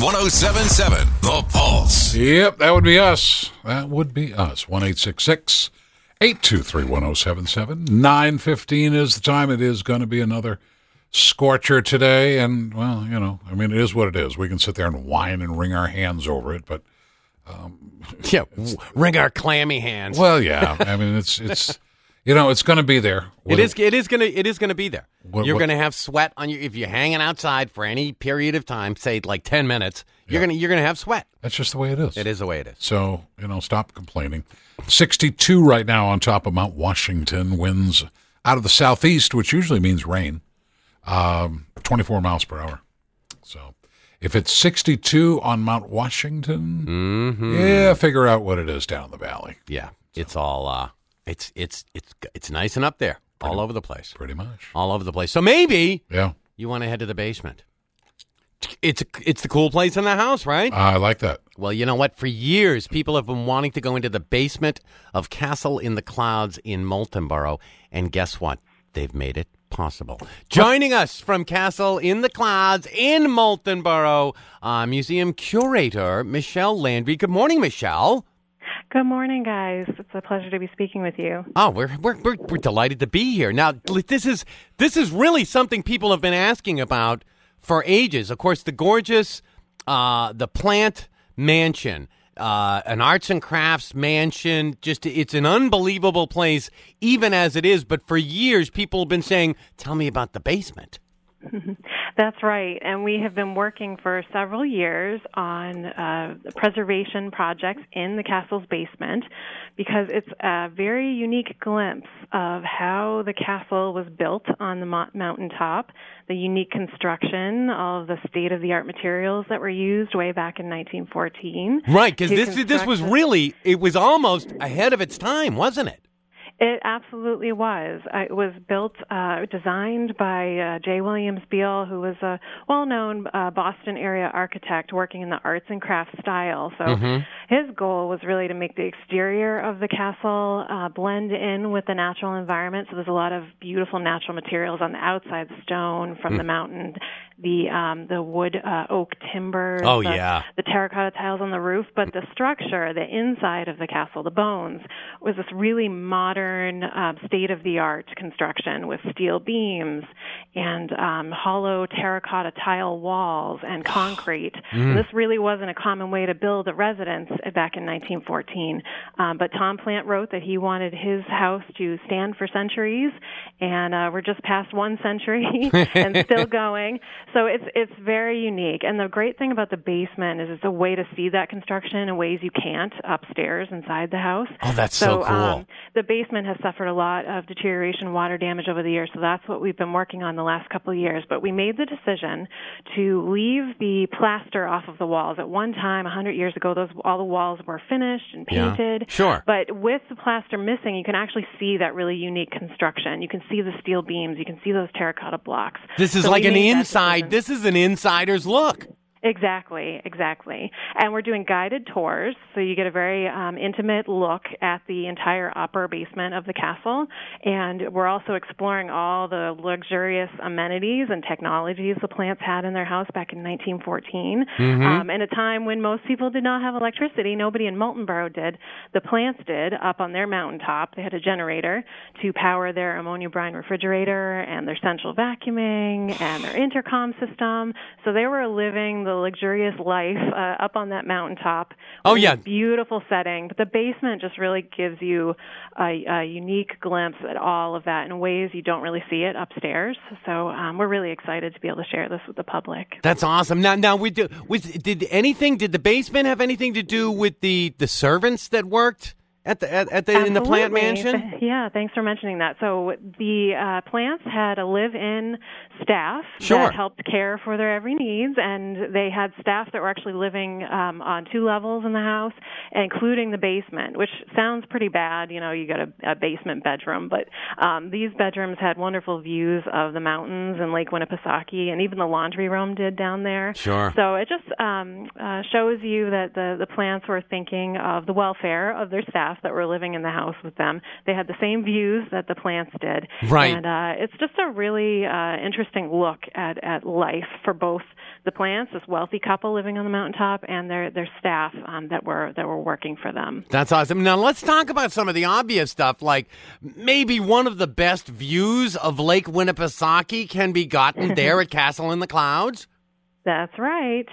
1077 The Pulse. Yep, that would be us. That would be us. 1-866-823-1077. 9:15 is the time. It is going to be another scorcher today. And, well, you know, I mean, it is what it is. We can sit there and whine and wring our hands over it, but... wring our clammy hands. Well, yeah. I mean, it's you know, it's going to be there. It is going to be there. You're going to have sweat on you if you're hanging outside for any period of time, say like 10 minutes. You're going to have sweat. That's just the way it is. It is the way it is. So, you know, stop complaining. 62 right now on top of Mount Washington. Winds out of the southeast, which usually means rain. 24 miles per hour. So, if it's 62 on Mount Washington, yeah, figure out what it is down the valley. Yeah, it's all it's nice and up there, all over the place. Pretty much. All over the place. So maybe you want to head to the basement. It's the cool place in the house, right? I like that. Well, you know what? For years, people have been wanting to go into the basement of Castle in the Clouds in Moultonborough, and guess what? They've made it possible. Joining us from Castle in the Clouds in Moultonborough, museum curator Michelle Landry. Good morning, Michelle. Good morning, guys. It's a pleasure to be speaking with you. Oh, we're delighted to be here. Now, this is really something people have been asking about for ages. Of course, the gorgeous the Plant Mansion, an arts and crafts mansion. Just it's an unbelievable place, even as it is. But for years, people have been saying, "Tell me about the basement." That's right. And we have been working for several years on preservation projects in the castle's basement because it's a very unique glimpse of how the castle was built on the mountaintop, the unique construction, all of the state-of-the-art materials that were used way back in 1914. Right, because this was really, it was almost ahead of its time, wasn't it? It absolutely was. It was built, designed by J. Williams Beale, who was a well-known Boston area architect working in the arts and crafts style. So his goal was really to make the exterior of the castle blend in with the natural environment. So there's a lot of beautiful natural materials on the outside, the stone from the mountain, the wood oak timbers, the terracotta tiles on the roof. But the structure, the inside of the castle, the bones, was this really modern, state-of-the-art construction with steel beams and hollow terracotta tile walls and concrete. And this really wasn't a common way to build a residence back in 1914. But Tom Plant wrote that he wanted his house to stand for centuries, and we're just past one century and still going. So it's very unique. And the great thing about the basement is it's a way to see that construction in ways you can't upstairs inside the house. Oh, that's so cool. The basement has suffered a lot of deterioration, water damage over the years, so that's what we've been working on the last couple of years. But we made the decision to leave the plaster off of the walls. At one time, 100 years ago, all the walls were finished and painted. Yeah, sure. But with the plaster missing, you can actually see that really unique construction. You can see the steel beams. You can see those terracotta blocks. This is like an inside. This is an insider's look. Exactly. And we're doing guided tours, so you get a very intimate look at the entire upper basement of the castle. And we're also exploring all the luxurious amenities and technologies the Plants had in their house back in 1914. In a time when most people did not have electricity, nobody in Moultonborough did. The Plants did up on their mountaintop. They had a generator to power their ammonia brine refrigerator and their central vacuuming and their intercom system. So they were living the luxurious life up on that mountaintop. Oh, yeah. Beautiful setting. But the basement just really gives you a unique glimpse at all of that in ways you don't really see it upstairs. So we're really excited to be able to share this with the public. That's awesome. Now, did the basement have anything to do with the servants that worked in the Plant Mansion? Yeah, thanks for mentioning that. So the Plants had a live-in staff Sure. that helped care for their every needs, and they had staff that were actually living on 2 levels in the house, including the basement, which sounds pretty bad. You know, you got a basement bedroom, but these bedrooms had wonderful views of the mountains and Lake Winnipesaukee, and even the laundry room did down there. Sure. So it just shows you that the Plants were thinking of the welfare of their staff staff that were living in the house with them. They had the same views that the plants did. Right. And it's just a really interesting look at life for both the plants, this wealthy couple living on the mountaintop, and their staff that were working for them. That's awesome. Now let's talk about some of the obvious stuff, like maybe one of the best views of Lake Winnipesaukee can be gotten there at Castle in the Clouds. That's right.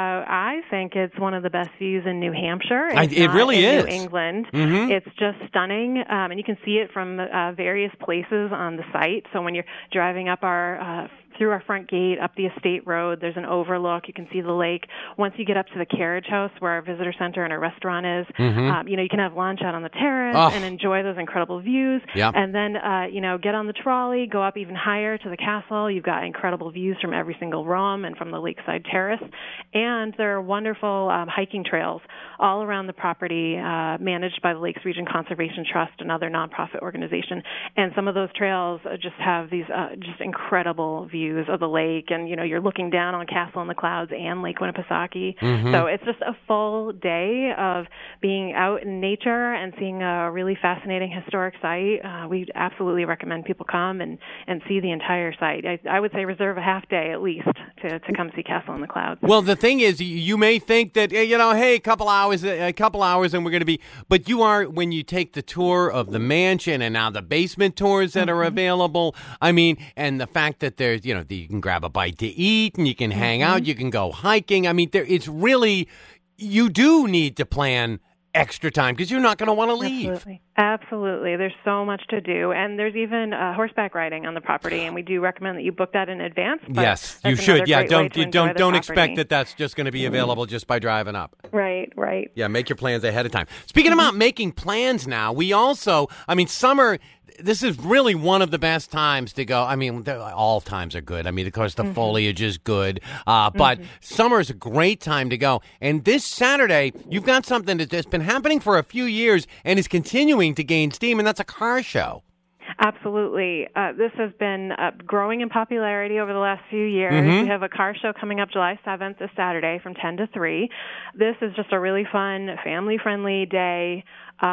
I think it's one of the best views in New Hampshire. It really is. New England. Mm-hmm. It's just stunning, and you can see it from various places on the site. So when you're driving up through our front gate, up the estate road, there's an overlook. You can see the lake. Once you get up to the carriage house where our visitor center and our restaurant is, you can have lunch out on the terrace and enjoy those incredible views. Yep. And then, get on the trolley, go up even higher to the castle. You've got incredible views from every single room and from the lakeside terrace. And there are wonderful hiking trails all around the property managed by the Lakes Region Conservation Trust, another nonprofit organization. And some of those trails just have these just incredible views of the lake, and you're looking down on Castle in the Clouds and Lake Winnipesaukee. So it's just a full day of being out in nature and seeing a really fascinating historic site. We absolutely recommend people come and see the entire site. I would say reserve a half day at least to come see Castle in the Clouds. Well, the thing is, you may think that hey, a couple hours, and we're going to be. But you are, when you take the tour of the mansion and now the basement tours that are available. I mean, and the fact that there's you can grab a bite to eat and you can hang out, you can go hiking. I mean, it's really, you do need to plan extra time because you're not going to want to leave. Absolutely. There's so much to do. And there's even horseback riding on the property, and we do recommend that you book that in advance. Yes, you should. Yeah, don't expect that that's just going to be available just by driving up. Right. Yeah, make your plans ahead of time. Speaking about making plans now, we also, summer, this is really one of the best times to go. I mean, all times are good. I mean, of course, the foliage is good. But summer is a great time to go. And this Saturday, you've got something that's been happening for a few years and is continuing to gain steam, and that's a car show. Absolutely. This has been growing in popularity over the last few years. We have a car show coming up July 7th, this Saturday, from 10 to 3. This is just a really fun, family-friendly day.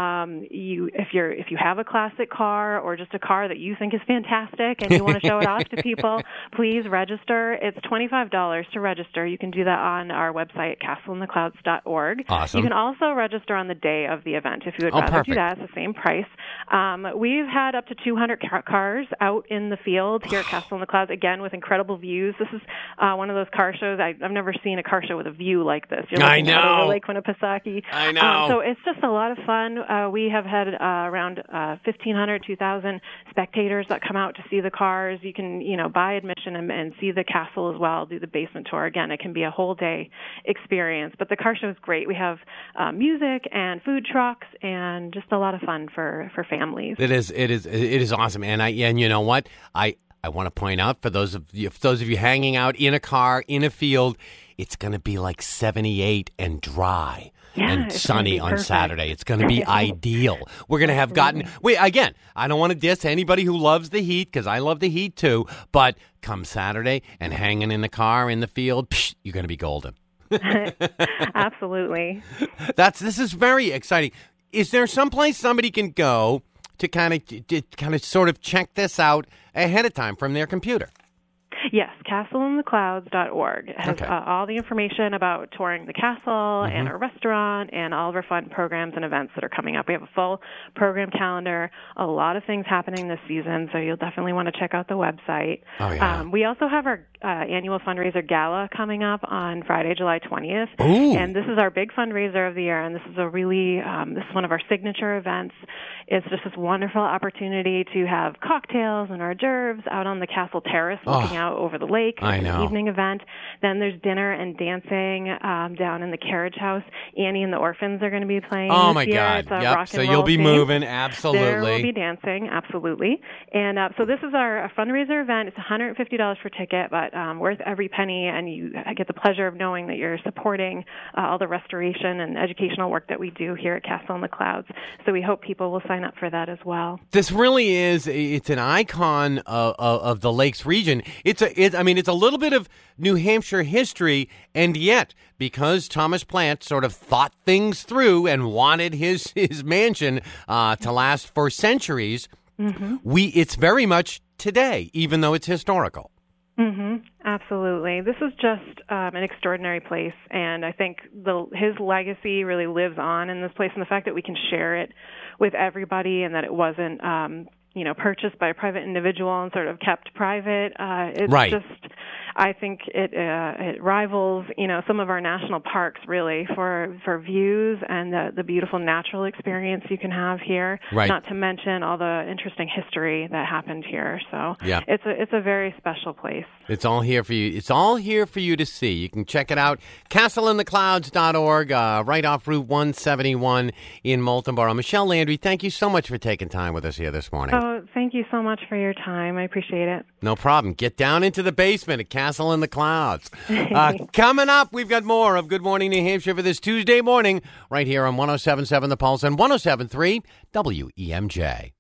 If you have a classic car or just a car that you think is fantastic and you want to show it off to people, please register. It's $25 to register. You can do that on our website, castleintheclouds.org. Awesome. You can also register on the day of the event if you would rather do that. It's the same price. We've had up to 200 cars out in the field here at Castle in the Clouds, again, with incredible views. This is one of those car shows. I've never seen a car show with a view like this. You're looking out over Lake Winnipesaukee. I know. So it's just a lot of fun. We have had around 1,500, 2,000 spectators that come out to see the cars. You can, buy admission and see the castle as well, do the basement tour. Again, it can be a whole day experience. But the car show is great. We have music and food trucks and just a lot of fun for families. It is awesome. And you know what? I want to point out for those of you hanging out in a car in a field, it's going to be like 78 and dry. And sunny on Saturday. It's going to be ideal. We're going to have again, I don't want to diss anybody who loves the heat, because I love the heat too, but come Saturday and hanging in the car in the field, you're going to be golden. Absolutely. This is very exciting. Is there someplace somebody can go to kind of sort of check this out ahead of time from their computer? Yes, castleintheclouds.org. It has all the information about touring the castle and our restaurant and all of our fun programs and events that are coming up. We have a full program calendar, a lot of things happening this season, so you'll definitely want to check out the website. Oh, yeah. We also have our annual fundraiser gala coming up on Friday, July 20th. Ooh. And this is our big fundraiser of the year, and this is this is one of our signature events. It's just this wonderful opportunity to have cocktails and hors d'oeuvres out on the castle terrace looking out over the lake. I It's know. an evening event. Then there's dinner and dancing down in the carriage house. Annie and the Orphans are going to be playing Oh, this my year. God. It's a Yep. rock So and you'll roll be theme. moving. Absolutely. There will be dancing. Absolutely. And so this is our fundraiser event. It's $150 per ticket, but but worth every penny, and you get the pleasure of knowing that you're supporting all the restoration and educational work that we do here at Castle in the Clouds. So we hope people will sign up for that as well. This really is, it's an icon of the Lakes region. It's a little bit of New Hampshire history, and yet, because Thomas Plant sort of thought things through and wanted his mansion to last for centuries, it's very much today, even though it's historical. Absolutely. This is just an extraordinary place, and I think his legacy really lives on in this place, and the fact that we can share it with everybody and that it wasn't purchased by a private individual and sort of kept private. It's right. just, I think it rivals, some of our national parks really for views and the beautiful natural experience you can have here. Right. Not to mention all the interesting history that happened here. So yeah. It's a very special place. It's all here for you. It's all here for you to see. You can check it out, castleintheclouds.org, right off Route 171 in Moulton Borough. Michelle Landry, thank you so much for taking time with us here this morning. Oh, thank you so much for your time. I appreciate it. No problem. Get down into the basement at Castle in the Clouds. Coming up, we've got more of Good Morning New Hampshire for this Tuesday morning right here on 107.7 The Pulse and 107.3 WEMJ.